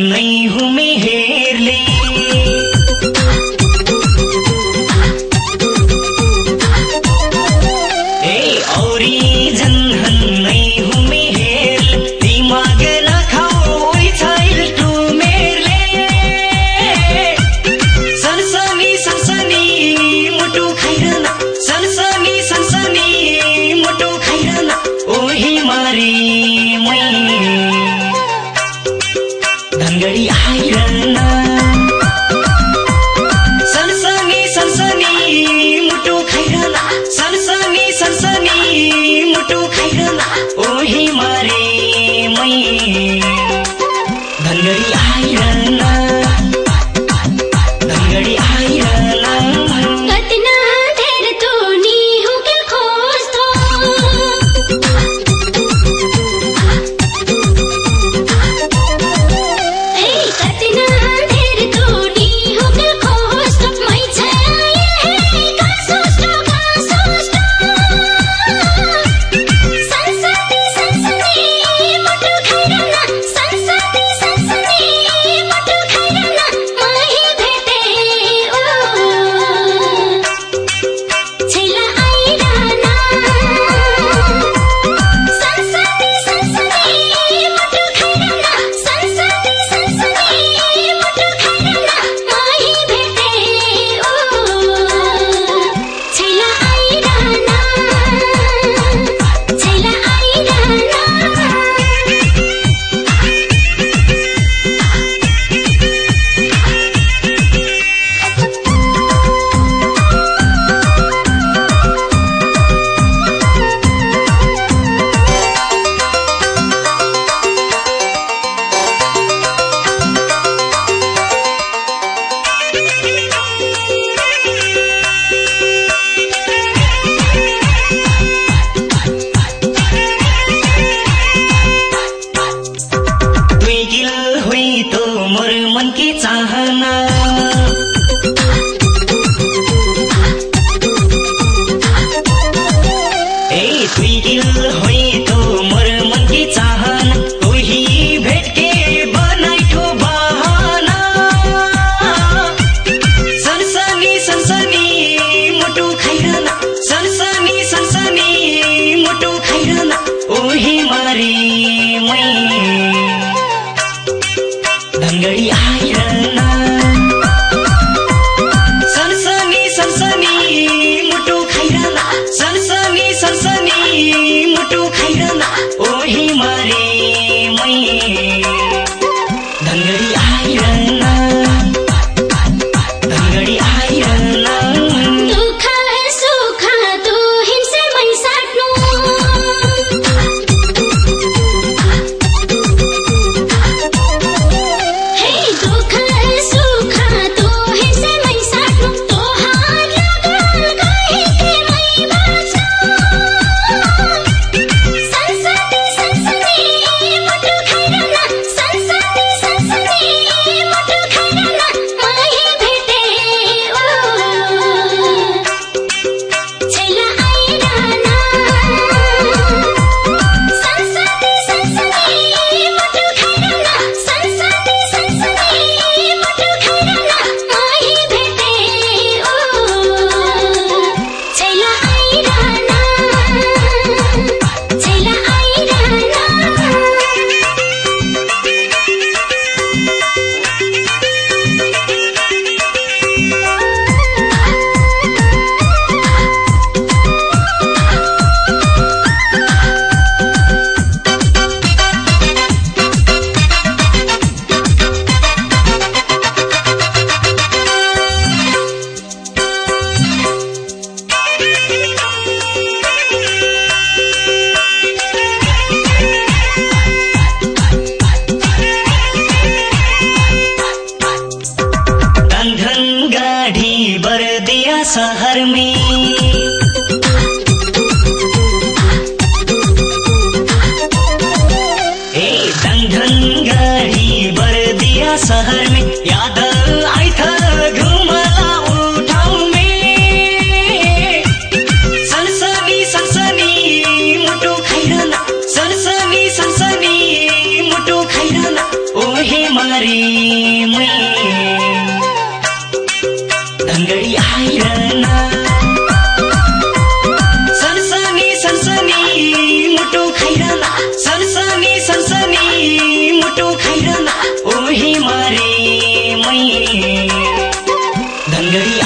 नै हुमे हेरले ए औरी जन्हन नै हुमे हेर दिमाग नखाऊ ओइ छैल टु मेरले सनसनी सनसनी मुटु खाइरहन सनसनी सनसनी मुटु खाइरहन ओही मारी मै धनगढी आइरहन सनसनी सनसनी मुटु खाइरहन सनसनी सनसनी मुटु खाइरहन ओही मारी मै धनगढी आइरहन धनगढी आइरहन कतना धेर तो नि हुके खोज्थो ए कतना धेर तो नि हुके खोज्थो मै छाया हे का सोच्थो सनसनी सनसनी मुटु खाइरहन सनसनी सनसनी मुटु खाइरहन माही भेटे ओ छैला आइरहन सनसनी सनसनी मुटु खाइरहन सनसनी सनसनी मुटु खाइरहन माही भेटे ओ छैला आइरहन छैला आइरहन दुई गिल हुई तो मोर मन की चाहना ए दुई गिल हुई तो मोर मन की चाहना कोही भेट के बनाइठो बहाना सनसनी सनसनी मुटु खाइरहन सनसनी सनसनी मुटु खाइरहन ओही मारी मै धनगढी आइरहन सनसनी सनसनी मुटु खाइरहन सनसनी सनसनी मुटु खाइरहन ओही मारी मै धनगढी आइरहन धनगढी आइरहन दुःख सुख तु हिंसे मै साट्नु हे दुःख सुख तु हिंसे मै साट्नु तोहार लगन कहिके मै बाँच्नु सनसनी सनसनी मुटु खाइरहन सनसनी सनसनी मुटु खाइरहन माही भेटे ओ छैला आइरहन सनसनी सनसनी मुटु खाइरहन सनसनी सनसनी मुटु खाइरहन माही भेटे ओ छैला आइरहन छैला आइरहन धन गाड़ी बरदिया शहर में ए धन गाड़ी बरदिया शहर में याद आई था घुमला उठाऊ में सनसनी सनसनी मुटु खाइरहन सनसनी सनसनी मुटु खाइरहन ओहे मारी मै धनगढी आइरहन सनसनी सनसनी मुटु खाइरहन सनसनी सनसनी मुटु खाइरहन ओही मारे मै धनगढी